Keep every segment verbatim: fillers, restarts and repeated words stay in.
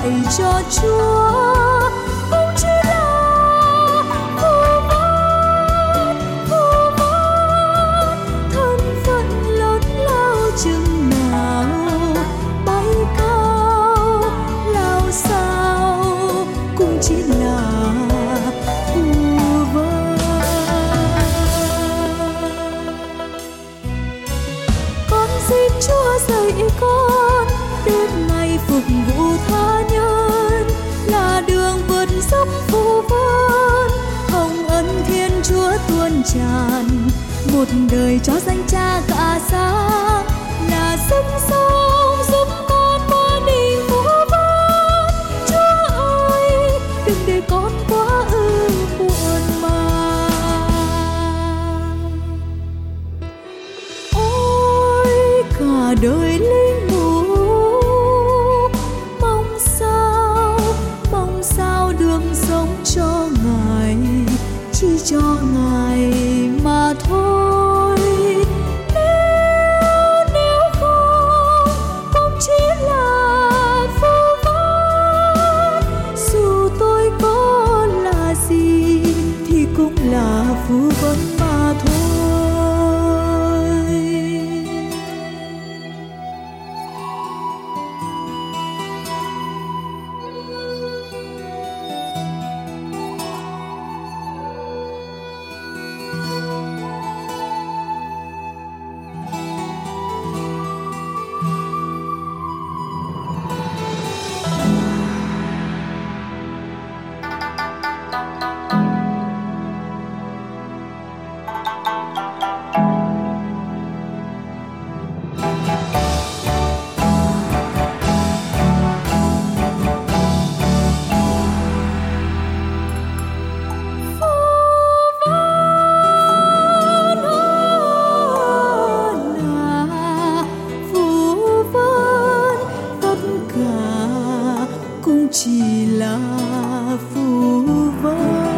phải cho Chúa, không chỉ là phù vân, phù vân, thân phận lớn lao chừng nào, bay cao lao sao cũng chỉ là phù vân. Con xin Chúa dạy con đêm ngày phục vụ tha nhân, là đường vượt dốc phù vân, hồng ân Thiên Chúa tuôn tràn, một đời cho danh Cha cả sáng, là sức sống giúp con qua đi phù vân. Chúa ơi, đừng để con quá ư muộn màng. Ôi cả đời linh mù, mong sao mong sao đường sống cho Ngài, chỉ cho Ngài mà thôi. Nếu nếu không cũng chỉ là phù vân, dù tôi có là gì thì cũng là phù vân mà thôi. Chỉ là phù vân.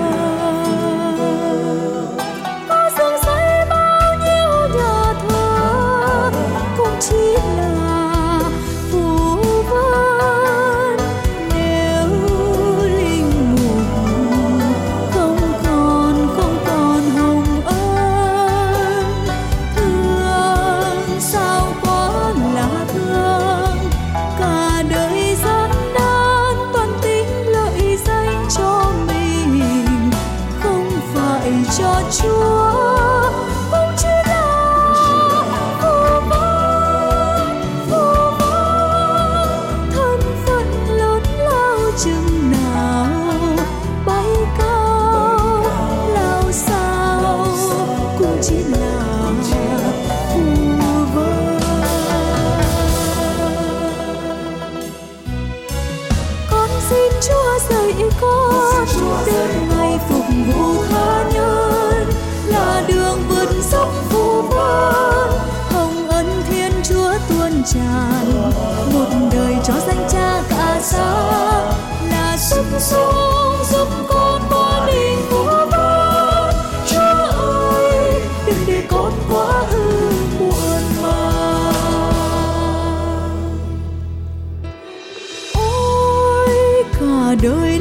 Có dựng xây bao nhiêu nhà thờ cũng chỉ là phù vân. Nếu linh mục không còn không còn hồng ân, thương sao quá là thương, cả đời gian nan toàn tính lợi danh cho mình, không phải cho Chúa, không chỉ là phù vân, phù vân, thân phận lớn lao chừng nào, bay cao lao sao cũng chỉ là phù vân. Con xin Chúa dạy con đêm ngày phục vụ tha nhân, là đường vượt dốc phù vân, hồng ân Thiên Chúa tuôn tràn, một đời cho danh Cha cả sáng, là sức sống giúp con qua đi phù vân. Chúa ơi, đừng để con quá ư muộn màng. Ôi cả đời